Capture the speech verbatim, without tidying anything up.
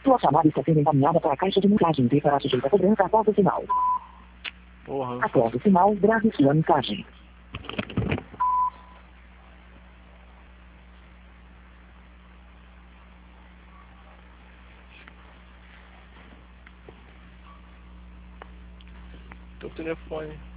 Sua chamada está sendo encaminhada para a caixa de mensagens e será sujeita a cobrança após o sinal. Porra. Após o sinal, grave sua mensagem. Teu telefone.